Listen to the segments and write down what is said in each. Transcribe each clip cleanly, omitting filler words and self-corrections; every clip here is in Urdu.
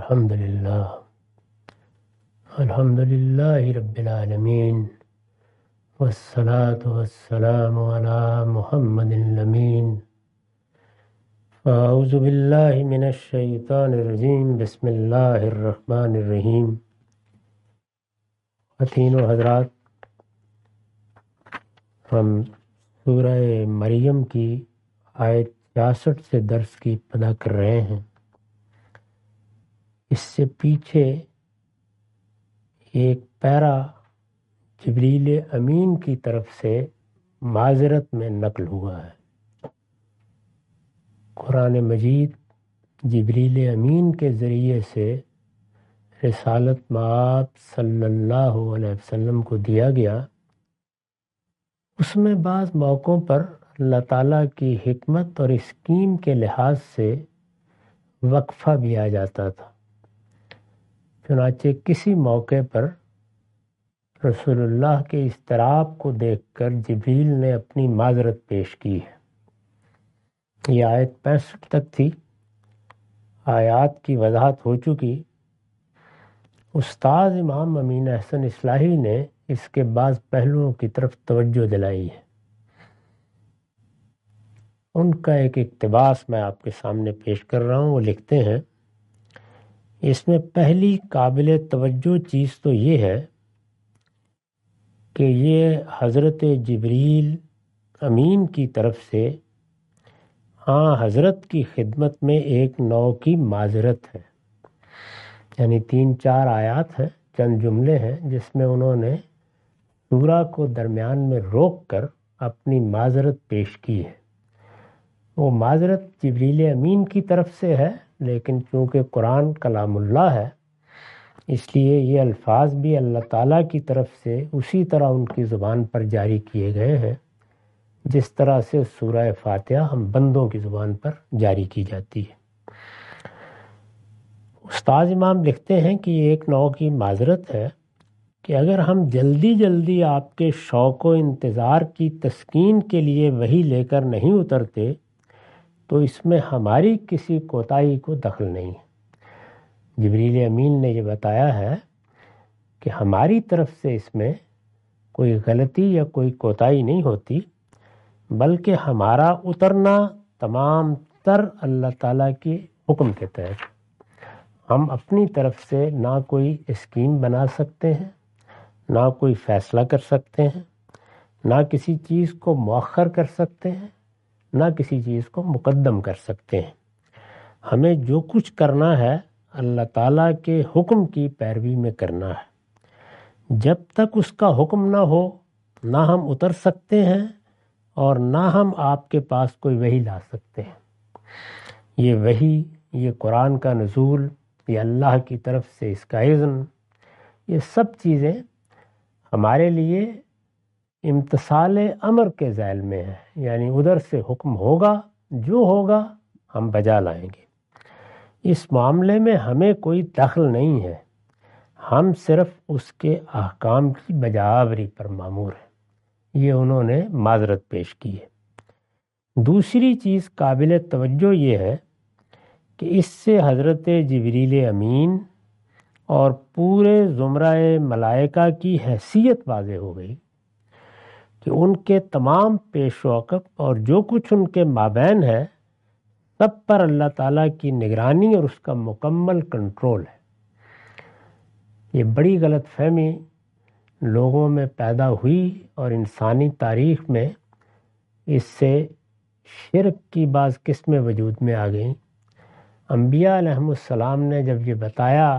الحمد للہ رب العالمین والصلاة والسلام علی محمد الامین اعوذ باللہ من الشیطان الرجیم بسم اللہ الرحمن الرحیم. خواتین و حضرات، ہم سورہ مریم کی آیت 66 سے درس کی ابتدا کر رہے ہیں. اس سے پیچھے ایک پیرا جبریل امین کی طرف سے معذرت میں نقل ہوا ہے. قرآن مجید جبریل امین کے ذریعے سے رسالت مآب صلی اللہ علیہ وسلم کو دیا گیا. اس میں بعض موقعوں پر اللہ تعالیٰ کی حکمت اور اسکیم کے لحاظ سے وقفہ بھی آ جاتا تھا. چنانچہ کسی موقع پر رسول اللہ کے اضطراب کو دیکھ کر جبریل نے اپنی معذرت پیش کی ہے. یہ آیت 65 تک تھی. آیات کی وضاحت ہو چکی. استاد امام امین احسن اصلاحی نے اس کے بعض پہلوؤں کی طرف توجہ دلائی ہے. ان کا ایک اقتباس میں آپ کے سامنے پیش کر رہا ہوں. وہ لکھتے ہیں، اس میں پہلی قابل توجہ چیز تو یہ ہے کہ یہ حضرت جبریل امین کی طرف سے حضرت کی خدمت میں ایک نوع کی معذرت ہے. یعنی 3-4 آیات ہیں، چند جملے ہیں جس میں انہوں نے سورہ کو درمیان میں روک کر اپنی معذرت پیش کی ہے. وہ معذرت جبریل امین کی طرف سے ہے، لیکن چونکہ قرآن کلام اللہ ہے اس لیے یہ الفاظ بھی اللہ تعالیٰ کی طرف سے اسی طرح ان کی زبان پر جاری کیے گئے ہیں جس طرح سے سورہ فاتحہ ہم بندوں کی زبان پر جاری کی جاتی ہے. استاد امام لکھتے ہیں کہ یہ ایک نوع کی معذرت ہے کہ اگر ہم جلدی جلدی آپ کے شوق و انتظار کی تسکین کے لیے وحی لے کر نہیں اترتے تو اس میں ہماری کسی کوتاہی کو دخل نہیں ہے. جبریل امین نے یہ بتایا ہے کہ ہماری طرف سے اس میں کوئی غلطی یا کوئی کوتاہی نہیں ہوتی، بلکہ ہمارا اترنا تمام تر اللہ تعالیٰ کے حکم کے تحت. ہم اپنی طرف سے نہ کوئی اسکیم بنا سکتے ہیں، نہ کوئی فیصلہ کر سکتے ہیں، نہ کسی چیز کو مؤخر کر سکتے ہیں، نہ کسی چیز کو مقدم کر سکتے ہیں. ہمیں جو کچھ کرنا ہے اللہ تعالیٰ کے حکم کی پیروی میں کرنا ہے. جب تک اس کا حکم نہ ہو نہ ہم اتر سکتے ہیں اور نہ ہم آپ کے پاس کوئی وحی لا سکتے ہیں. یہ وحی، یہ قرآن کا نزول، یہ اللہ کی طرف سے اس کا اذن، یہ سب چیزیں ہمارے لیے امتثال امر کے ذیل میں ہیں. یعنی ادھر سے حکم ہوگا، جو ہوگا ہم بجا لائیں گے. اس معاملے میں ہمیں کوئی دخل نہیں ہے، ہم صرف اس کے احکام کی بجاوری پر مامور ہیں. یہ انہوں نے معذرت پیش کی ہے. دوسری چیز قابل توجہ یہ ہے کہ اس سے حضرت جبریل امین اور پورے زمرہ ملائکہ کی حیثیت واضح ہو گئی کہ ان کے تمام پیش و عقب اور جو کچھ ان کے مابین ہے سب پر اللہ تعالیٰ کی نگرانی اور اس کا مکمل کنٹرول ہے. یہ بڑی غلط فہمی لوگوں میں پیدا ہوئی اور انسانی تاریخ میں اس سے شرک کی بعض قسمیں وجود میں آ گئیں. انبیاء علیہم السلام نے جب یہ بتایا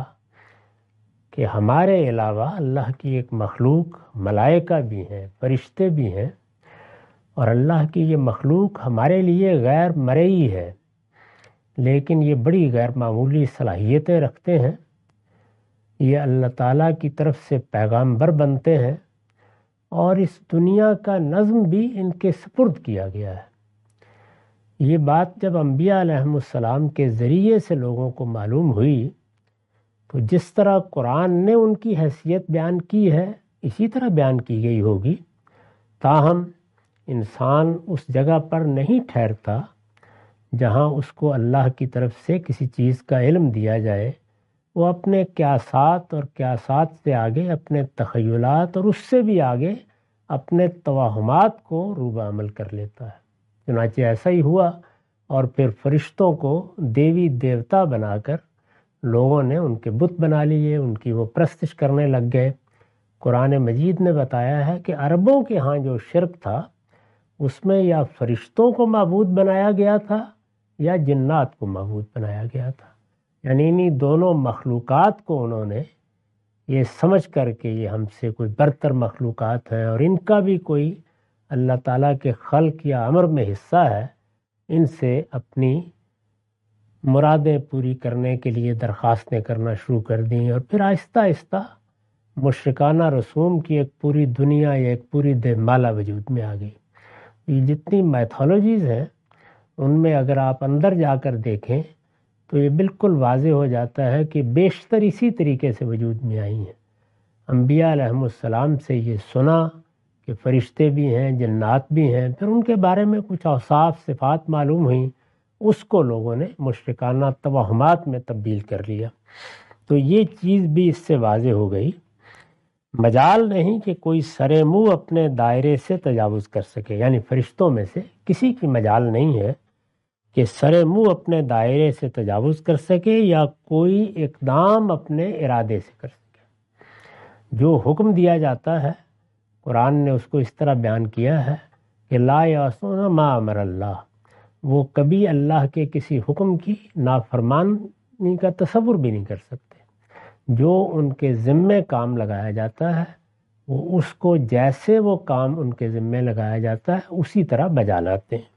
کہ ہمارے علاوہ اللہ کی ایک مخلوق ملائکہ بھی ہیں، فرشتے بھی ہیں، اور اللہ کی یہ مخلوق ہمارے لیے غیر مرئی ہے لیکن یہ بڑی غیر معمولی صلاحیتیں رکھتے ہیں، یہ اللہ تعالیٰ کی طرف سے پیغامبر بنتے ہیں اور اس دنیا کا نظم بھی ان کے سپرد کیا گیا ہے. یہ بات جب انبیاء علیہم السلام کے ذریعے سے لوگوں کو معلوم ہوئی تو جس طرح قرآن نے ان کی حیثیت بیان کی ہے اسی طرح بیان کی گئی ہوگی. تاہم انسان اس جگہ پر نہیں ٹھہرتا جہاں اس کو اللہ کی طرف سے کسی چیز کا علم دیا جائے وہ اپنے قیاسات اور قیاسات سے آگے اپنے تخیلات اور اس سے بھی آگے اپنے توہمات کو روبہ عمل کر لیتا ہے۔ چنانچہ ایسا ہی ہوا، اور پھر فرشتوں کو دیوی دیوتا بنا کر لوگوں نے ان کے بت بنا لیے، ان کی وہ پرستش کرنے لگ گئے۔ قرآن مجید نے بتایا ہے کہ عربوں کے ہاں جو شرک تھا اس میں یا فرشتوں کو معبود بنایا گیا تھا یا جنات کو معبود بنایا گیا تھا، یعنی انہی دونوں مخلوقات کو انہوں نے یہ سمجھ کر کے یہ ہم سے کوئی برتر مخلوقات ہیں اور ان کا بھی کوئی اللہ تعالیٰ کے خلق یا امر میں حصہ ہے، ان سے اپنی مرادیں پوری کرنے کے لیے درخواستیں کرنا شروع کر دیں، اور پھر آہستہ آہستہ مشرکانہ رسوم کی ایک پوری دنیا یا ایک پوری مالا وجود میں آ گئی۔ یہ جتنی میتھولوجیز ہیں ان میں اگر آپ اندر جا کر دیکھیں تو یہ بالکل واضح ہو جاتا ہے کہ بیشتر اسی طریقے سے وجود میں آئی ہیں۔ انبیاء علیہم السلام سے یہ سنا کہ فرشتے بھی ہیں، جنات بھی ہیں، پھر ان کے بارے میں کچھ اوصاف صفات معلوم ہوئیں، اس کو لوگوں نے مشرکانہ توہمات میں تبدیل کر لیا۔ تو یہ چیز بھی اس سے واضح ہو گئی، مجال نہیں کہ کوئی سرے منہ اپنے دائرے سے تجاوز کر سکے، یعنی فرشتوں میں سے کسی کی مجال نہیں ہے کہ سرے منہ اپنے دائرے سے تجاوز کر سکے یا کوئی اقدام اپنے ارادے سے کر سکے۔ جو حکم دیا جاتا ہے قرآن نے اس کو اس طرح بیان کیا ہے کہ لا یعصون ما امر اللہ، وہ کبھی اللہ کے کسی حکم کی نافرمانی کا تصور بھی نہیں کر سکتے۔ جو ان کے ذمے کام لگایا جاتا ہے وہ اس کو جیسے وہ کام ان کے ذمے لگایا جاتا ہے اسی طرح بجا لاتے ہیں۔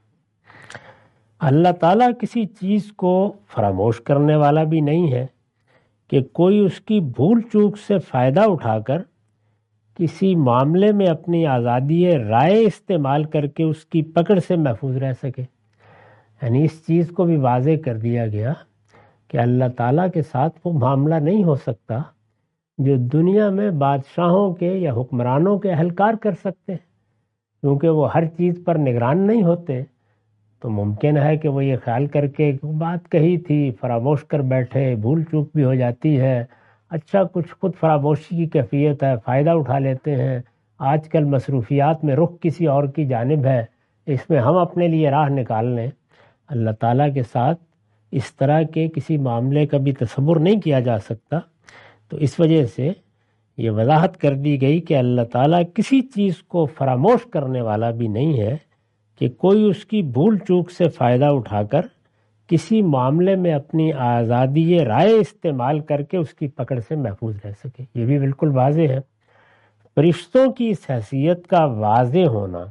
اللہ تعالیٰ کسی چیز کو فراموش کرنے والا بھی نہیں ہے کہ کوئی اس کی بھول چوک سے فائدہ اٹھا کر کسی معاملے میں اپنی آزادی رائے استعمال کر کے اس کی پکڑ سے محفوظ رہ سکے۔ یعنی اس چیز کو بھی واضح کر دیا گیا کہ اللہ تعالیٰ کے ساتھ وہ معاملہ نہیں ہو سکتا جو دنیا میں بادشاہوں کے یا حکمرانوں کے اہلکار کر سکتے ہیں، کیونکہ وہ ہر چیز پر نگران نہیں ہوتے، تو ممکن ہے کہ وہ یہ خیال کر کے بات کہی تھی فراموش کر بیٹھے، بھول چوک بھی ہو جاتی ہے، اچھا کچھ خود فراموشی کی کیفیت ہے، فائدہ اٹھا لیتے ہیں، آج کل مصروفیات میں رخ کسی اور کی جانب ہے، اس میں ہم اپنے لیے راہ نکال لیں۔ اللہ تعالیٰ کے ساتھ اس طرح کے کسی معاملے کا بھی تصور نہیں کیا جا سکتا، تو اس وجہ سے یہ وضاحت کر دی گئی کہ اللہ تعالیٰ کسی چیز کو فراموش کرنے والا بھی نہیں ہے کہ کوئی اس کی بھول چوک سے فائدہ اٹھا کر کسی معاملے میں اپنی آزادی رائے استعمال کر کے اس کی پکڑ سے محفوظ رہ سکے۔ یہ بھی بالکل واضح ہے۔ فرشتوں کی اس حیثیت کا واضح ہونا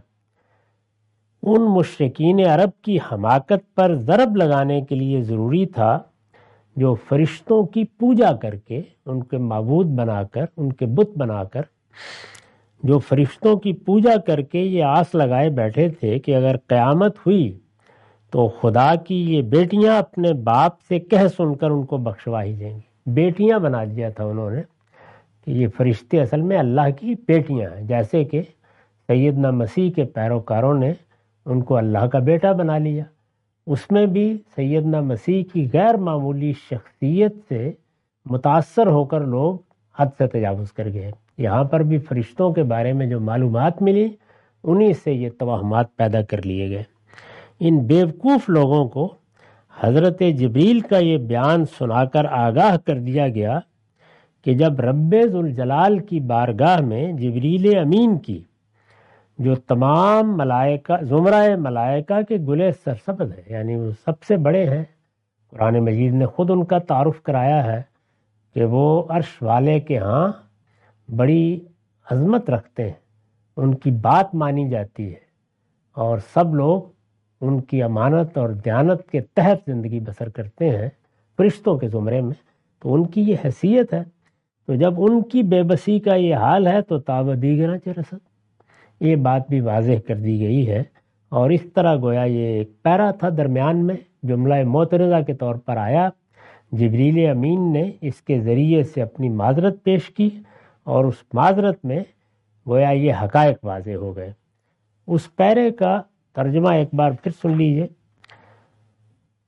ان مشرکین عرب کی حماقت پر ضرب لگانے کے لیے ضروری تھا جو فرشتوں کی پوجا کر کے، ان کے معبود بنا کر، ان کے بت بنا کر، جو فرشتوں کی پوجا کر کے یہ آس لگائے بیٹھے تھے کہ اگر قیامت ہوئی تو خدا کی یہ بیٹیاں اپنے باپ سے کہہ سن کر ان کو بخشوا ہی دیں گی۔ بیٹیاں بنا دیا تھا انہوں نے کہ یہ فرشتے اصل میں اللہ کی بیٹیاں ہیں، جیسے کہ سیدنا مسیح کے پیروکاروں نے ان کو اللہ کا بیٹا بنا لیا۔ اس میں بھی سیدنا مسیح کی غیر معمولی شخصیت سے متاثر ہو کر لوگ حد سے تجاوز کر گئے۔ یہاں پر بھی فرشتوں کے بارے میں جو معلومات ملی انہی سے یہ توہمات پیدا کر لیے گئے۔ ان بیوقوف لوگوں کو حضرت جبریل کا یہ بیان سنا کر آگاہ کر دیا گیا کہ جب رب ذوالجلال کی بارگاہ میں جبریل امین کی، جو تمام ملائکہ، زمرہ ملائکہ کے گلے سرسبز ہیں، یعنی وہ سب سے بڑے ہیں، قرآن مجید نے خود ان کا تعارف کرایا ہے کہ وہ عرش والے کے ہاں بڑی عظمت رکھتے ہیں، ان کی بات مانی جاتی ہے اور سب لوگ ان کی امانت اور دیانت کے تحت زندگی بسر کرتے ہیں فرشتوں کے زمرے میں، تو ان کی یہ حیثیت ہے۔ تو جب ان کی بے بسی کا یہ حال ہے تو تاب دیگراں چہ رسد، یہ بات بھی واضح کر دی گئی ہے۔ اور اس طرح گویا یہ ایک پیرا تھا درمیان میں، جملہ معترضہ کے طور پر آیا، جبریل امین نے اس کے ذریعے سے اپنی معذرت پیش کی اور اس معذرت میں گویا یہ حقائق واضح ہو گئے۔ اس پیرے کا ترجمہ ایک بار پھر سن لیجئے۔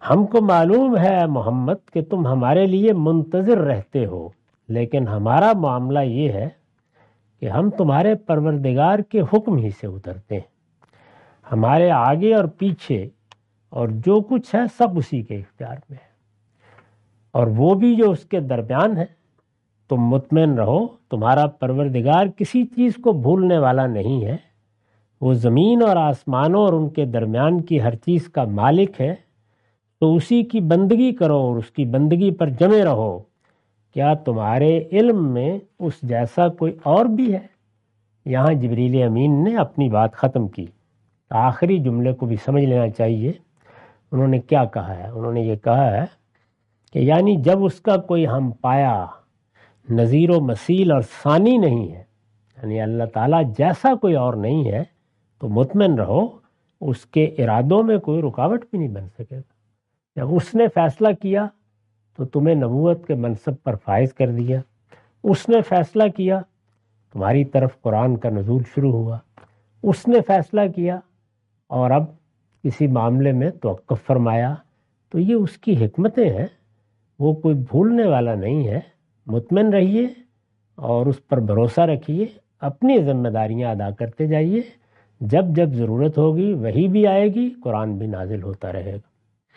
ہم کو معلوم ہے محمد کہ تم ہمارے لیے منتظر رہتے ہو، لیکن ہمارا معاملہ یہ ہے کہ ہم تمہارے پروردگار کے حکم ہی سے اترتے ہیں، ہمارے آگے اور پیچھے اور جو کچھ ہے سب اسی کے اختیار میں ہے، اور وہ بھی جو اس کے درمیان ہے۔ تم مطمئن رہو، تمہارا پروردگار کسی چیز کو بھولنے والا نہیں ہے، وہ زمین اور آسمانوں اور ان کے درمیان کی ہر چیز کا مالک ہے، تو اسی کی بندگی کرو اور اس کی بندگی پر جمے رہو۔ کیا تمہارے علم میں اس جیسا کوئی اور بھی ہے؟ یہاں جبریل امین نے اپنی بات ختم کی، آخری جملے کو بھی سمجھ لینا چاہیے۔ انہوں نے کیا کہا ہے؟ انہوں نے یہ کہا ہے کہ یعنی جب اس کا کوئی ہم پایا، نظیر و مثیل اور ثانی نہیں ہے، یعنی اللہ تعالیٰ جیسا کوئی اور نہیں ہے، تو مطمئن رہو اس کے ارادوں میں کوئی رکاوٹ بھی نہیں بن سکے گا۔ جب اس نے فیصلہ کیا تو تمہیں نبوت کے منصب پر فائز کر دیا، اس نے فیصلہ کیا تمہاری طرف قرآن کا نزول شروع ہوا، اس نے فیصلہ کیا اور اب کسی معاملے میں توقف فرمایا، تو یہ اس کی حکمتیں ہیں، وہ کوئی بھولنے والا نہیں ہے۔ مطمئن رہیے اور اس پر بھروسہ رکھیے، اپنی ذمہ داریاں ادا کرتے جائیے، جب جب ضرورت ہوگی وہی بھی آئے گی، قرآن بھی نازل ہوتا رہے گا۔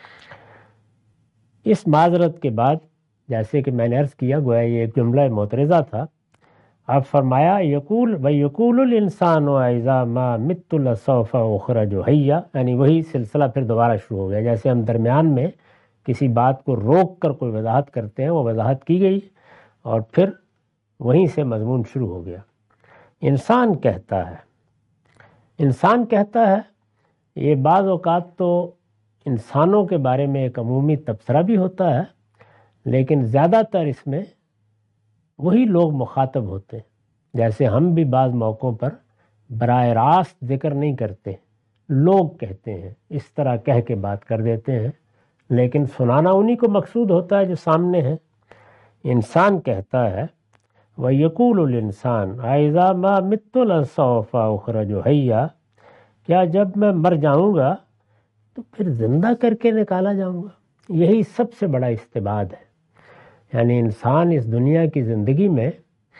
اس معذرت کے بعد جیسے کہ میں نے عرض کیا، گویا یہ ایک جملہ معترضہ تھا، اب فرمایا یقول الانسان اذا ما مت لسوف اخرج حیا، یعنی وہی سلسلہ پھر دوبارہ شروع ہو گیا۔ جیسے ہم درمیان میں کسی بات کو روک کر کوئی وضاحت کرتے ہیں، وہ وضاحت کی گئی اور پھر وہیں سے مضمون شروع ہو گیا۔ انسان کہتا ہے، یہ بعض اوقات تو انسانوں کے بارے میں ایک عمومی تبصرہ بھی ہوتا ہے، لیکن زیادہ تر اس میں وہی لوگ مخاطب ہوتے ہیں۔ جیسے ہم بھی بعض موقعوں پر براہ راست ذکر نہیں کرتے، لوگ کہتے ہیں، اس طرح کہہ کے بات کر دیتے ہیں، لیکن سنانا انہی کو مقصود ہوتا ہے جو سامنے ہے۔ انسان کہتا ہے وَيَقُولُ الْإِنسَانُ أَإِذَا مَا مِتُّ لَسَوْفَ أُخْرَجُ حَيًّا، کیا جب میں مر جاؤں گا تو پھر زندہ کر کے نکالا جاؤں گا؟ یہی سب سے بڑا استبعاد ہے۔ یعنی انسان اس دنیا کی زندگی میں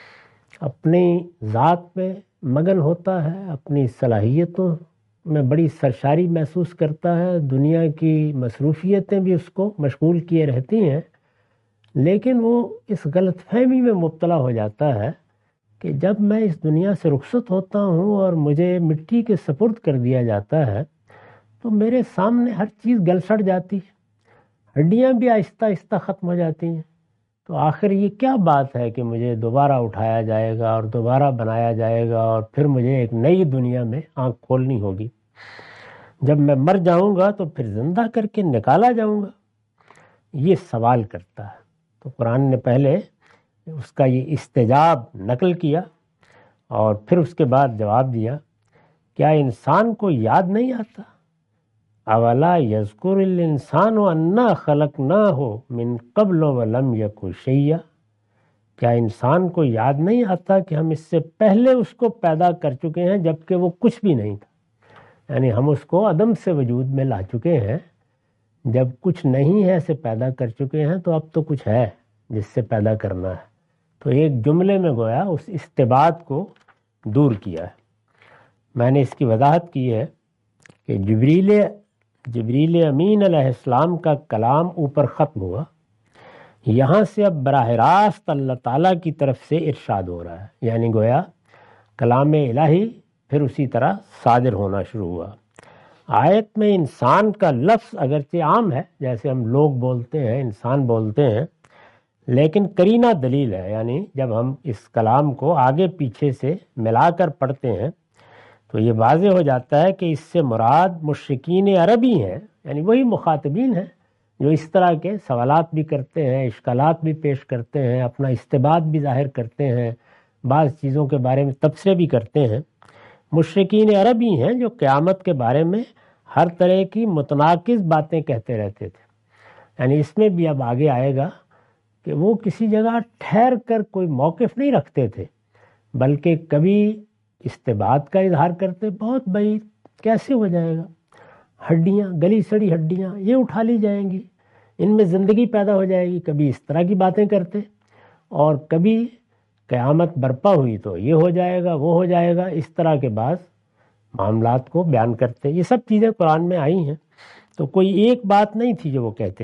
اپنی ذات میں مگن ہوتا ہے، اپنی صلاحیتوں میں بڑی سرشاری محسوس کرتا ہے، دنیا کی مصروفیتیں بھی اس کو مشغول کیے رہتی ہیں، لیکن وہ اس غلط فہمی میں مبتلا ہو جاتا ہے کہ جب میں اس دنیا سے رخصت ہوتا ہوں اور مجھے مٹی کے سپرد کر دیا جاتا ہے تو میرے سامنے ہر چیز گل سڑ جاتی ہے، ہڈیاں بھی آہستہ آہستہ ختم ہو جاتی ہیں، تو آخر یہ کیا بات ہے کہ مجھے دوبارہ اٹھایا جائے گا اور دوبارہ بنایا جائے گا اور پھر مجھے ایک نئی دنیا میں آنکھ کھولنی ہوگی؟ جب میں مر جاؤں گا تو پھر زندہ کر کے نکالا جاؤں گا؟ یہ سوال کرتا ہے۔ تو قرآن نے پہلے اس کا یہ استجاب نقل کیا اور پھر اس کے بعد جواب دیا، کیا انسان کو یاد نہیں آتا؟ اولا یذکر الانسان انا خلقناہ من قبل ولم یک شیئا، کیا انسان کو یاد نہیں آتا کہ ہم اس سے پہلے اس کو پیدا کر چکے ہیں جبکہ وہ کچھ بھی نہیں تھا؟ یعنی ہم اس کو عدم سے وجود میں لا چکے ہیں، جب کچھ نہیں ہے اسے پیدا کر چکے ہیں، تو اب تو کچھ ہے جس سے پیدا کرنا ہے۔ تو ایک جملے میں گویا اس استبعاد کو دور کیا ہے۔ میں نے اس کی وضاحت کی ہے کہ جبریل امین علیہ السلام کا کلام اوپر ختم ہوا، یہاں سے اب براہ راست اللہ تعالیٰ کی طرف سے ارشاد ہو رہا ہے، یعنی گویا کلام الہی پھر اسی طرح صادر ہونا شروع ہوا۔ آیت میں انسان کا لفظ اگرچہ عام ہے، جیسے ہم لوگ بولتے ہیں، انسان بولتے ہیں، لیکن قرینہ دلیل ہے، یعنی جب ہم اس کلام کو آگے پیچھے سے ملا کر پڑھتے ہیں تو یہ واضح ہو جاتا ہے کہ اس سے مراد مشرکین عربی ہیں، یعنی وہی مخاطبین ہیں جو اس طرح کے سوالات بھی کرتے ہیں، اشکالات بھی پیش کرتے ہیں، اپنا استبعاد بھی ظاہر کرتے ہیں، بعض چیزوں کے بارے میں تبصرے بھی کرتے ہیں۔ مشرکین عربی ہیں جو قیامت کے بارے میں ہر طرح کی متناقض باتیں کہتے رہتے تھے۔ یعنی اس میں بھی اب آگے آئے گا کہ وہ کسی جگہ ٹھہر کر کوئی موقف نہیں رکھتے تھے، بلکہ کبھی استبعاد کا اظہار کرتے، بہت بعید، کیسے ہو جائے گا؟ ہڈیاں، گلی سڑی ہڈیاں یہ اٹھا لی جائیں گی، ان میں زندگی پیدا ہو جائے گی۔ کبھی اس طرح کی باتیں کرتے، اور کبھی قیامت برپا ہوئی تو یہ ہو جائے گا، وہ ہو جائے گا، اس طرح کے بعض معاملات کو بیان کرتے۔ یہ سب چیزیں قرآن میں آئی ہیں، تو کوئی ایک بات نہیں تھی جو وہ کہتے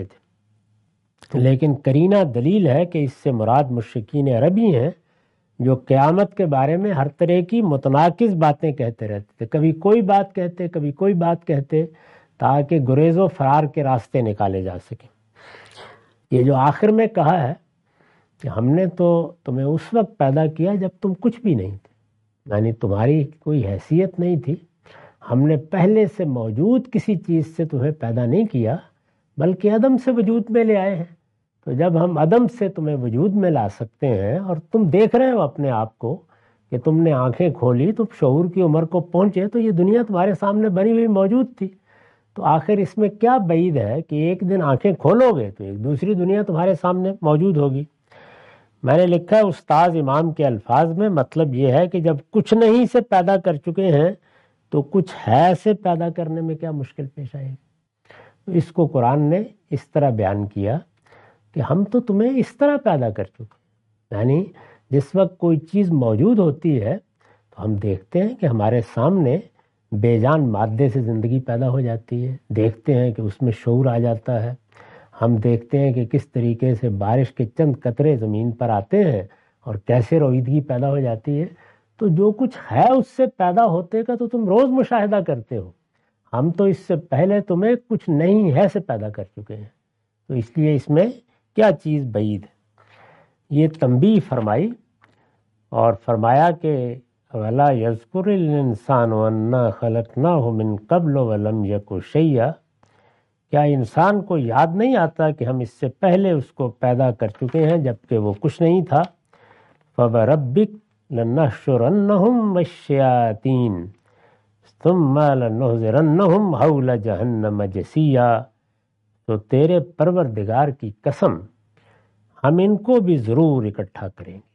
تھے، لیکن قرینہ دلیل ہے کہ اس سے مراد مشرکین عربی ہیں جو قیامت کے بارے میں ہر طرح کی متناقض باتیں کہتے رہتے تھے، کبھی کوئی بات کہتے، کبھی کوئی بات کہتے، تاکہ گریز و فرار کے راستے نکالے جا سکیں۔ یہ جو آخر میں کہا ہے کہ ہم نے تو تمہیں اس وقت پیدا کیا جب تم کچھ بھی نہیں تھے، یعنی تمہاری کوئی حیثیت نہیں تھی، ہم نے پہلے سے موجود کسی چیز سے تمہیں پیدا نہیں کیا بلکہ عدم سے وجود میں لے آئے ہیں۔ تو جب ہم عدم سے تمہیں وجود میں لا سکتے ہیں اور تم دیکھ رہے ہو اپنے آپ کو کہ تم نے آنکھیں کھولی تو شعور کی عمر کو پہنچے، تو یہ دنیا تمہارے سامنے بنی ہوئی موجود تھی، تو آخر اس میں کیا بعید ہے کہ ایک دن آنکھیں کھولو گے تو ایک دوسری دنیا تمہارے سامنے موجود ہوگی۔ میں نے لکھا ہے استاذ امام کے الفاظ میں، مطلب یہ ہے کہ جب کچھ نہیں سے پیدا کر چکے ہیں تو کچھ ہے سے پیدا کرنے میں کیا مشکل پیش آئے گی۔ تو اس کو قرآن نے اس طرح بیان کیا کہ ہم تو تمہیں اس طرح پیدا کر چکے، یعنی جس وقت کوئی چیز موجود ہوتی ہے تو ہم دیکھتے ہیں کہ ہمارے سامنے بے جان مادے سے زندگی پیدا ہو جاتی ہے، دیکھتے ہیں کہ اس میں شعور آ جاتا ہے، ہم دیکھتے ہیں کہ کس طریقے سے بارش کے چند قطرے زمین پر آتے ہیں اور کیسے رویدگی پیدا ہو جاتی ہے۔ تو جو کچھ ہے اس سے پیدا ہوتے کا تو تم روز مشاہدہ کرتے ہو، ہم تو اس سے پہلے تمہیں کچھ نہیں ہے سے پیدا کر چکے ہیں، تو اس لیے اس میں کیا چیز بعید ہے۔ یہ تنبیہ فرمائی اور فرمایا کہ وَلَا يَذْكُرِ الْإِنسَانُ أَنَّا خَلَقْنَاهُ مِنْ قَبْلُ وَلَمْ يَكُ شَيْئًا، کیا انسان کو یاد نہیں آتا کہ ہم اس سے پہلے اس کو پیدا کر چکے ہیں جبکہ وہ کچھ نہیں تھا۔ فَوَرَبِّكَ لَنَحْشُرَنَّهُمْ وَالشَّيَاطِينَ ثُمَّ لَنُحْضِرَنَّهُمْ حَوْلَ جَهَنَّمَ جَثِيًّا، تو تیرے پروردگار کی قسم ہم ان کو بھی ضرور اکٹھا کریں گے۔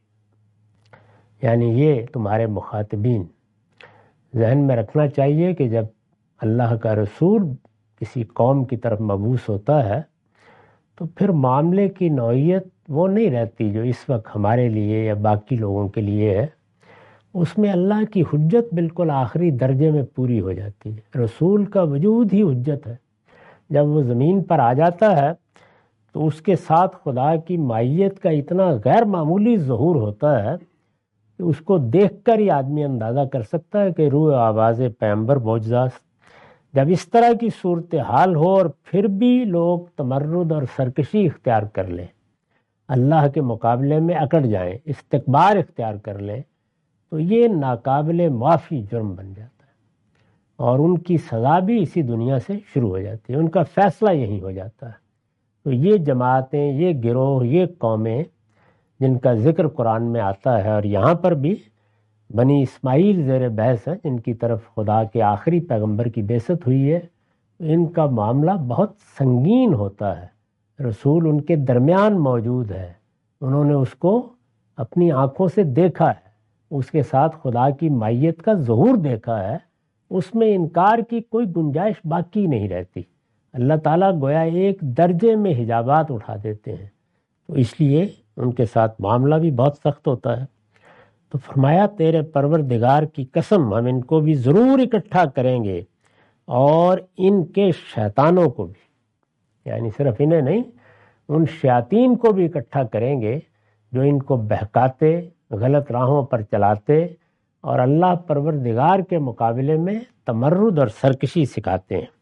یعنی یہ تمہارے مخاطبین ذہن میں رکھنا چاہیے کہ جب اللہ کا رسول کسی قوم کی طرف مبعوث ہوتا ہے تو پھر معاملے کی نوعیت وہ نہیں رہتی جو اس وقت ہمارے لیے یا باقی لوگوں کے لیے ہے، اس میں اللہ کی حجت بالکل آخری درجے میں پوری ہو جاتی ہے۔ رسول کا وجود ہی حجت ہے، جب وہ زمین پر آ جاتا ہے تو اس کے ساتھ خدا کی مائیت کا اتنا غیر معمولی ظہور ہوتا ہے کہ اس کو دیکھ کر ہی آدمی اندازہ کر سکتا ہے کہ روح آواز پیغمبر معجزات۔ جب اس طرح کی صورتحال ہو اور پھر بھی لوگ تمرد اور سرکشی اختیار کر لیں، اللہ کے مقابلے میں اکڑ جائیں، استکبار اختیار کر لیں، تو یہ ناقابل معافی جرم بن جاتا ہے اور ان کی سزا بھی اسی دنیا سے شروع ہو جاتی ہے، ان کا فیصلہ یہی ہو جاتا ہے۔ تو یہ جماعتیں، یہ گروہ، یہ قومیں جن کا ذکر قرآن میں آتا ہے، اور یہاں پر بھی بنی اسماعیل زیر بحث ہیں جن کی طرف خدا کے آخری پیغمبر کی بعثت ہوئی ہے، ان کا معاملہ بہت سنگین ہوتا ہے۔ رسول ان کے درمیان موجود ہے، انہوں نے اس کو اپنی آنکھوں سے دیکھا ہے، اس کے ساتھ خدا کی مائیت کا ظہور دیکھا ہے، اس میں انکار کی کوئی گنجائش باقی نہیں رہتی۔ اللہ تعالیٰ گویا ایک درجے میں حجابات اٹھا دیتے ہیں، تو اس لیے ان کے ساتھ معاملہ بھی بہت سخت ہوتا ہے۔ تو فرمایا تیرے پروردگار کی قسم ہم ان کو بھی ضرور اکٹھا کریں گے اور ان کے شیطانوں کو بھی، یعنی صرف انہیں نہیں، ان شیاطین کو بھی اکٹھا کریں گے جو ان کو بہکاتے، غلط راہوں پر چلاتے اور اللہ پروردگار کے مقابلے میں تمرد اور سرکشی سکھاتے ہیں۔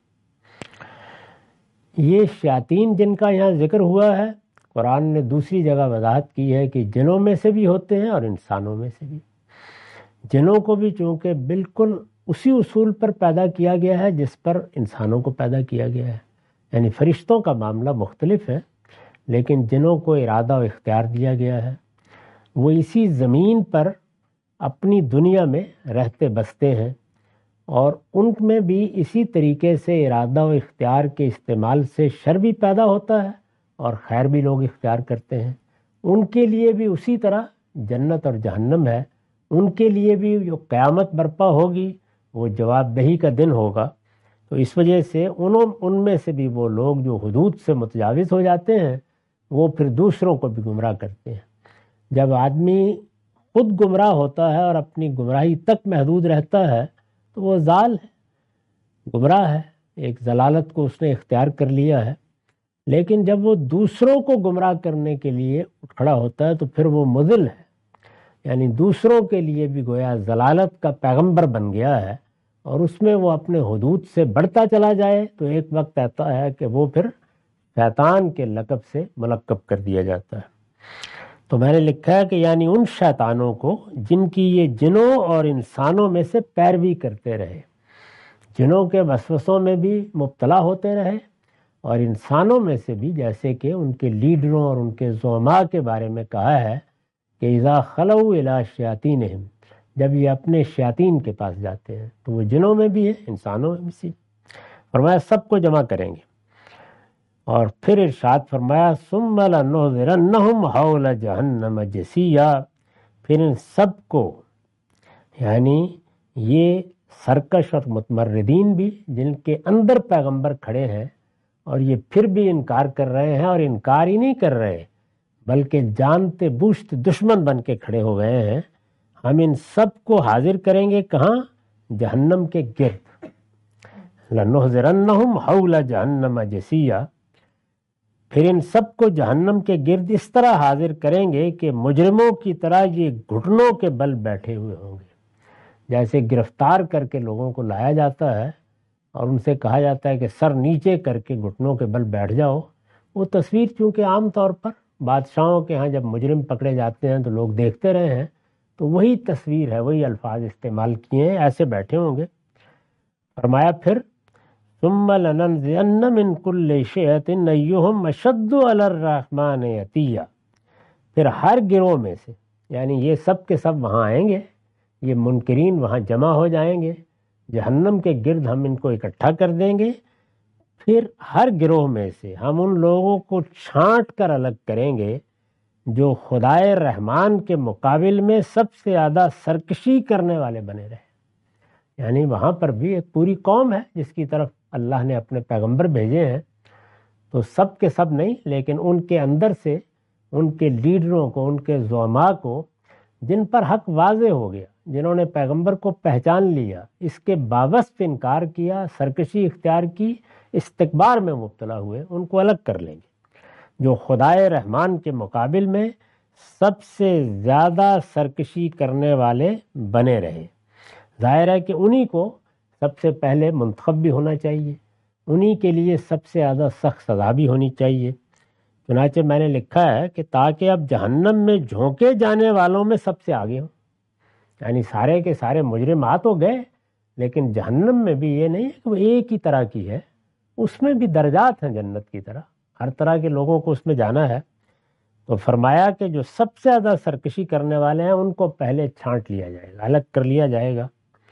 یہ شیاطین جن کا یہاں ذکر ہوا ہے، قرآن نے دوسری جگہ وضاحت کی ہے کہ جنوں میں سے بھی ہوتے ہیں اور انسانوں میں سے بھی۔ جنوں کو بھی چونکہ بالکل اسی اصول پر پیدا کیا گیا ہے جس پر انسانوں کو پیدا کیا گیا ہے، یعنی فرشتوں کا معاملہ مختلف ہے، لیکن جنوں کو ارادہ و اختیار دیا گیا ہے، وہ اسی زمین پر اپنی دنیا میں رہتے بستے ہیں، اور ان میں بھی اسی طریقے سے ارادہ و اختیار کے استعمال سے شر بھی پیدا ہوتا ہے اور خیر بھی لوگ اختیار کرتے ہیں۔ ان کے لیے بھی اسی طرح جنت اور جہنم ہے، ان کے لیے بھی جو قیامت برپا ہوگی وہ جواب دہی کا دن ہوگا، تو اس وجہ سے ان میں سے بھی وہ لوگ جو حدود سے متجاوز ہو جاتے ہیں وہ پھر دوسروں کو بھی گمراہ کرتے ہیں۔ جب آدمی خود گمراہ ہوتا ہے اور اپنی گمراہی تک محدود رہتا ہے تو وہ ضال ہے، گمراہ ہے، ایک ضلالت کو اس نے اختیار کر لیا ہے۔ لیکن جب وہ دوسروں کو گمراہ کرنے کے لیے کھڑا ہوتا ہے تو پھر وہ مضل ہے، یعنی دوسروں کے لیے بھی گویا ضلالت کا پیغمبر بن گیا ہے، اور اس میں وہ اپنے حدود سے بڑھتا چلا جائے تو ایک وقت آتا ہے کہ وہ پھر شیطان کے لقب سے ملقب کر دیا جاتا ہے۔ تو میں نے لکھا ہے کہ یعنی ان شیطانوں کو جن کی یہ جنوں اور انسانوں میں سے پیروی کرتے رہے، جنوں کے وسوسوں میں بھی مبتلا ہوتے رہے، اور انسانوں میں سے بھی جیسے کہ ان کے لیڈروں اور ان کے زعماء کے بارے میں کہا ہے کہ اذا خلوا الی شیاطینہم، جب یہ اپنے شیاطین کے پاس جاتے ہیں، تو وہ جنوں میں بھی ہے، انسانوں میں بھی، فرمایا سب کو جمع کریں گے۔ اور پھر ارشاد فرمایا ثم لنحضرنہم حول جہنم جثیا، پھر ان سب کو، یعنی یہ سرکش اور متمردین بھی جن کے اندر پیغمبر کھڑے ہیں اور یہ پھر بھی انکار کر رہے ہیں، اور انکار ہی نہیں کر رہے بلکہ جانتے بوجھتے دشمن بن کے کھڑے ہو گئے ہیں، ہم ان سب کو حاضر کریں گے کہاں؟ جہنم کے گرد۔ لنحضرنہم حول جہنم جثیا، پھر ان سب کو جہنم کے گرد اس طرح حاضر کریں گے کہ مجرموں کی طرح یہ گھٹنوں کے بل بیٹھے ہوئے ہوں گے، جیسے گرفتار کر کے لوگوں کو لایا جاتا ہے اور ان سے کہا جاتا ہے کہ سر نیچے کر کے گھٹنوں کے بل بیٹھ جاؤ۔ وہ تصویر چونکہ عام طور پر بادشاہوں کے ہاں جب مجرم پکڑے جاتے ہیں تو لوگ دیکھتے رہے ہیں، تو وہی تصویر ہے، وہی الفاظ استعمال کیے ہیں، ایسے بیٹھے ہوں گے۔ فرمایا پھر ثم لننزعن من كل شيء ايهم اشد على الرحمن عتيا، پھر ہر گروہ میں سے، یعنی یہ سب کے سب وہاں آئیں گے، یہ منکرین وہاں جمع ہو جائیں گے، جہنم کے گرد ہم ان کو اکٹھا کر دیں گے، پھر ہر گروہ میں سے ہم ان لوگوں کو چھانٹ کر الگ کریں گے جو خدائے رحمان کے مقابل میں سب سے زیادہ سرکشی کرنے والے بنے رہے۔ یعنی وہاں پر بھی ایک پوری قوم ہے جس کی طرف اللہ نے اپنے پیغمبر بھیجے ہیں، تو سب کے سب نہیں، لیکن ان کے اندر سے ان کے لیڈروں کو، ان کے زعماء کو، جن پر حق واضح ہو گیا، جنہوں نے پیغمبر کو پہچان لیا، اس کے باوجود انکار کیا، سرکشی اختیار کی، استکبار میں مبتلا ہوئے، ان کو الگ کر لیں گے جو خدائے رحمان کے مقابل میں سب سے زیادہ سرکشی کرنے والے بنے رہے۔ ظاہر ہے کہ انہی کو سب سے پہلے منتخب بھی ہونا چاہیے، انہی کے لیے سب سے زیادہ سخت سزا بھی ہونی چاہیے۔ چنانچہ میں نے لکھا ہے کہ تاکہ اب جہنم میں جھونکے جانے والوں میں سب سے آگے ہوں، یعنی سارے کے سارے مجرم آ تو گئے، لیکن جہنم میں بھی یہ نہیں ہے کہ وہ ایک ہی طرح کی ہے، اس میں بھی درجات ہیں جنت کی طرح، ہر طرح کے لوگوں کو اس میں جانا ہے۔ تو فرمایا کہ جو سب سے زیادہ سرکشی کرنے والے ہیں ان کو پہلے چھانٹ لیا جائے گا، الگ کر لیا جائے گا،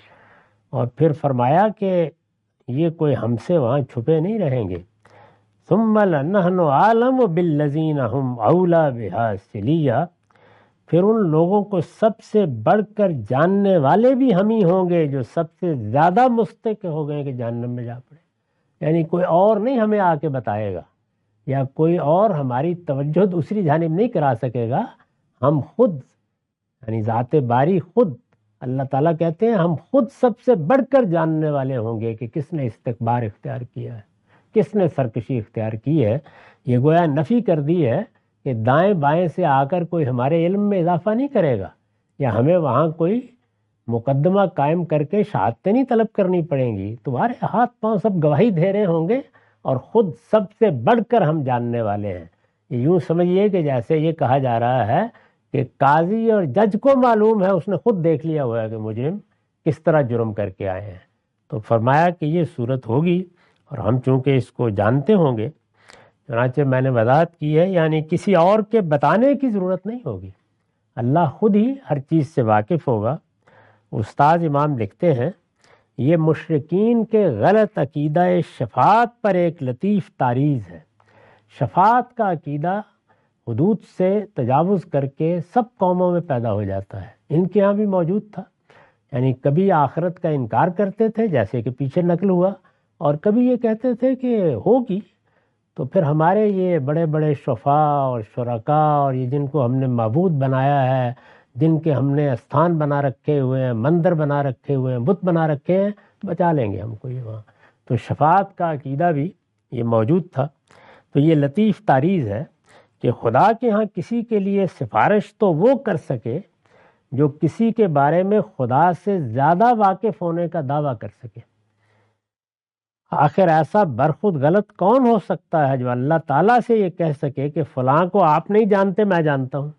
اور پھر فرمایا کہ یہ کوئی ہم سے وہاں چھپے نہیں رہیں گے۔ ثم لنحن عالم بالذین هم اولی بها صلیہ، پھر ان لوگوں کو سب سے بڑھ کر جاننے والے بھی ہم ہی ہوں گے جو سب سے زیادہ مستحق ہو گئے کہ جہنم میں جا پڑے، یعنی کوئی اور نہیں ہمیں آ کے بتائے گا، یا کوئی اور ہماری توجہ دوسری جانب نہیں کرا سکے گا، ہم خود، یعنی ذات باری خود اللہ تعالیٰ کہتے ہیں ہم خود سب سے بڑھ کر جاننے والے ہوں گے کہ کس نے استکبار اختیار کیا ہے، کس نے سرکشی اختیار کی ہے۔ یہ گویا نفی کر دی ہے کہ دائیں بائیں سے آ کر کوئی ہمارے علم میں اضافہ نہیں کرے گا، یا ہمیں وہاں کوئی مقدمہ قائم کر کے شہادتیں نہیں طلب کرنی پڑیں گی، تمہارے ہاتھ پاؤں سب گواہی دے رہے ہوں گے، اور خود سب سے بڑھ کر ہم جاننے والے ہیں۔ یوں سمجھیے کہ جیسے یہ کہا جا رہا ہے کہ قاضی اور جج کو معلوم ہے، اس نے خود دیکھ لیا ہوا ہے کہ مجرم کس طرح جرم کر کے آئے ہیں۔ تو فرمایا کہ یہ صورت ہوگی، اور ہم چونکہ اس کو جانتے ہوں گے، چنانچہ میں نے وضاحت کی ہے، یعنی کسی اور کے بتانے کی ضرورت نہیں ہوگی، اللہ خود ہی ہر چیز سے واقف ہوگا۔ استاد امام لکھتے ہیں یہ مشرکین کے غلط عقیدہ شفاعت پر ایک لطیف تعریض ہے۔ شفاعت کا عقیدہ حدود سے تجاوز کر کے سب قوموں میں پیدا ہو جاتا ہے، ان کے ہاں بھی موجود تھا، یعنی کبھی آخرت کا انکار کرتے تھے جیسے کہ پیچھے نقل ہوا، اور کبھی یہ کہتے تھے کہ ہوگی، تو پھر ہمارے یہ بڑے بڑے شفاء اور شرکاء اور یہ جن کو ہم نے معبود بنایا ہے، جن کے ہم نے استھان بنا رکھے ہوئے ہیں، مندر بنا رکھے ہوئے ہیں، بت بنا رکھے ہیں، بچا لیں گے ہم کو یہ وہاں۔ تو شفاعت کا عقیدہ بھی یہ موجود تھا۔ تو یہ لطیف تعریض ہے کہ خدا کے ہاں کسی کے لیے سفارش تو وہ کر سکے جو کسی کے بارے میں خدا سے زیادہ واقف ہونے کا دعویٰ کر سکے۔ آخر ایسا برخود غلط کون ہو سکتا ہے جو اللہ تعالیٰ سے یہ کہہ سکے کہ فلاں کو آپ نہیں جانتے، میں جانتا ہوں،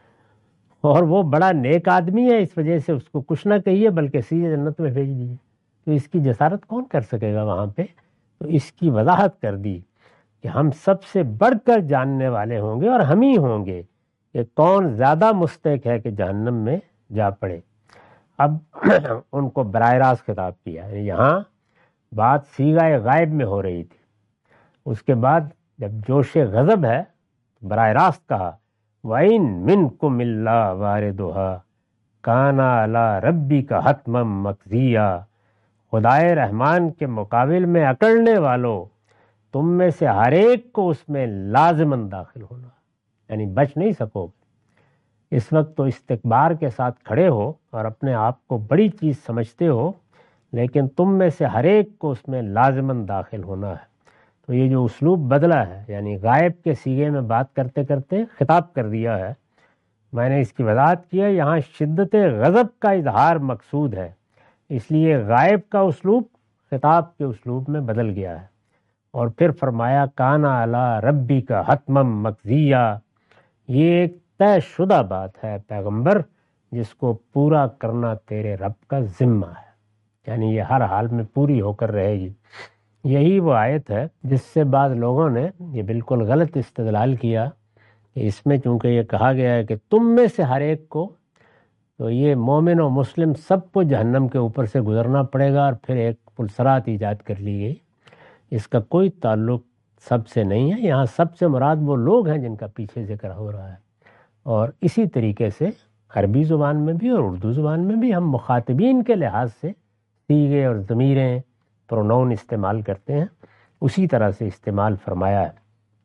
اور وہ بڑا نیک آدمی ہے، اس وجہ سے اس کو کچھ نہ کہیے بلکہ سیدھے جنت میں بھیج دیجیے۔ تو اس کی جسارت کون کر سکے گا وہاں پہ؟ تو اس کی وضاحت کر دی کہ ہم سب سے بڑھ کر جاننے والے ہوں گے اور ہم ہی ہوں گے کہ کون زیادہ مستحق ہے کہ جہنم میں جا پڑے۔ اب ان کو براہ راست خطاب کیا، یہاں بات صیغہ غائب میں ہو رہی تھی، اس کے بعد جب جوش غضب ہے براہ راست کہا وَإِن مِّنكُمْ إِلَّا وَارِدُهَا كَانَ عَلَىٰ رَبِّكَ حَتْمًا مَّقْضِيًّا، خدائے رحمان کے مقابل میں اکڑنے والوں، تم میں سے ہر ایک کو اس میں لازماً داخل ہونا، یعنی بچ نہیں سکو گے۔ اس وقت تو استکبار کے ساتھ کھڑے ہو اور اپنے آپ کو بڑی چیز سمجھتے ہو، لیکن تم میں سے ہر ایک کو اس میں لازماً داخل ہونا ہے۔ تو یہ جو اسلوب بدلا ہے، یعنی غائب کے سیغے میں بات کرتے کرتے خطاب کر دیا ہے، میں نے اس کی وضاحت کی ہے، یہاں شدت غضب کا اظہار مقصود ہے، اس لیے غائب کا اسلوب خطاب کے اسلوب میں بدل گیا ہے۔ اور پھر فرمایا کانا علی ربی کا حتمم مقضیہ، یہ ایک طے شدہ بات ہے پیغمبر، جس کو پورا کرنا تیرے رب کا ذمہ ہے، یعنی یہ ہر حال میں پوری ہو کر رہے گی۔ یہی وہ آیت ہے جس سے بعض لوگوں نے یہ بالکل غلط استدلال کیا کہ اس میں چونکہ یہ کہا گیا ہے کہ تم میں سے ہر ایک کو، تو یہ مومن و مسلم سب کو جہنم کے اوپر سے گزرنا پڑے گا، اور پھر ایک پلسرات ایجاد کر لی گئی۔ اس کا کوئی تعلق سب سے نہیں ہے، یہاں سب سے مراد وہ لوگ ہیں جن کا پیچھے ذکر ہو رہا ہے۔ اور اسی طریقے سے عربی زبان میں بھی اور اردو زبان میں بھی ہم مخاطبین کے لحاظ سے صیغے اور ضمیریں پرونون استعمال کرتے ہیں، اسی طرح سے استعمال فرمایا ہے۔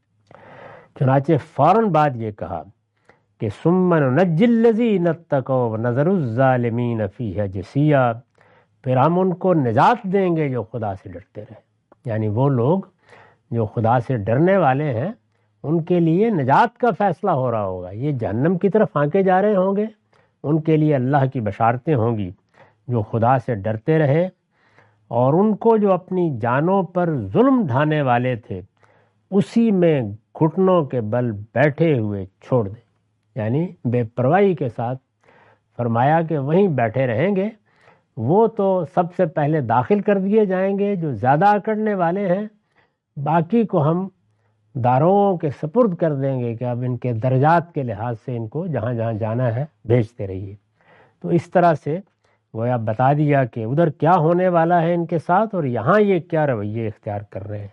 چنانچہ فوراً بعد یہ کہا کہ ثم ننجی الذین اتقوا ونذر الظالمین فیہا جثیا، پھر ہم ان کو نجات دیں گے جو خدا سے ڈرتے رہے، یعنی وہ لوگ جو خدا سے ڈرنے والے ہیں ان کے لیے نجات کا فیصلہ ہو رہا ہوگا، یہ جہنم کی طرف آنکے جا رہے ہوں گے، ان کے لیے اللہ کی بشارتیں ہوں گی جو خدا سے ڈرتے رہے، اور ان کو جو اپنی جانوں پر ظلم ڈھانے والے تھے اسی میں گھٹنوں کے بل بیٹھے ہوئے چھوڑ دیں، یعنی بے پرواہی کے ساتھ فرمایا کہ وہیں بیٹھے رہیں گے۔ وہ تو سب سے پہلے داخل کر دیے جائیں گے جو زیادہ اکڑنے والے ہیں، باقی کو ہم داروؤں کے سپرد کر دیں گے کہ اب ان کے درجات کے لحاظ سے ان کو جہاں جہاں جانا ہے بھیجتے رہیے۔ تو اس طرح سے گویا بتا دیا کہ ادھر کیا ہونے والا ہے ان کے ساتھ، اور یہاں یہ کیا رویے اختیار کر رہے ہیں۔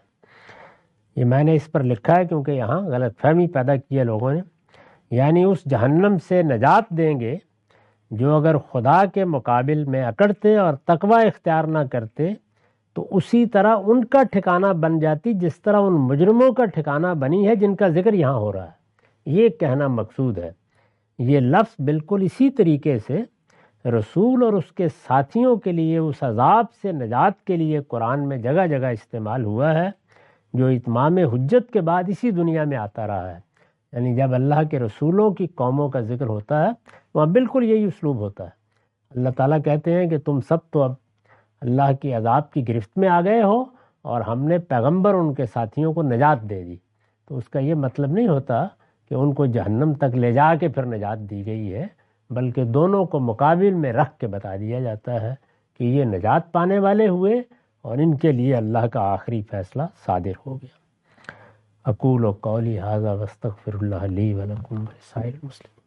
یہ میں نے اس پر لکھا ہے کیونکہ یہاں غلط فہمی پیدا کی ہے لوگوں نے، یعنی اس جہنم سے نجات دیں گے جو اگر خدا کے مقابل میں اکڑتے اور تقوی اختیار نہ کرتے، تو اسی طرح ان کا ٹھکانہ بن جاتی جس طرح ان مجرموں کا ٹھکانہ بنی ہے جن کا ذکر یہاں ہو رہا ہے۔ یہ کہنا مقصود ہے۔ یہ لفظ بالکل اسی طریقے سے رسول اور اس کے ساتھیوں کے لیے اس عذاب سے نجات کے لیے قرآن میں جگہ جگہ استعمال ہوا ہے، جو اتمام حجت کے بعد اسی دنیا میں آتا رہا ہے۔ یعنی جب اللہ کے رسولوں کی قوموں کا ذکر ہوتا ہے وہاں بالکل یہی اسلوب ہوتا ہے۔ اللہ تعالیٰ کہتے ہیں کہ تم سب تو اب اللہ کی عذاب کی گرفت میں آ گئے ہو، اور ہم نے پیغمبر ان کے ساتھیوں کو نجات دے دی۔ تو اس کا یہ مطلب نہیں ہوتا کہ ان کو جہنم تک لے جا کے پھر نجات دی گئی ہے، بلکہ دونوں کو مقابل میں رکھ کے بتا دیا جاتا ہے کہ یہ نجات پانے والے ہوئے اور ان کے لیے اللہ کا آخری فیصلہ صادر ہو گیا۔ اقول قولی ھذا واستغفر اللہ لی ولکم ولسائر المسلمین۔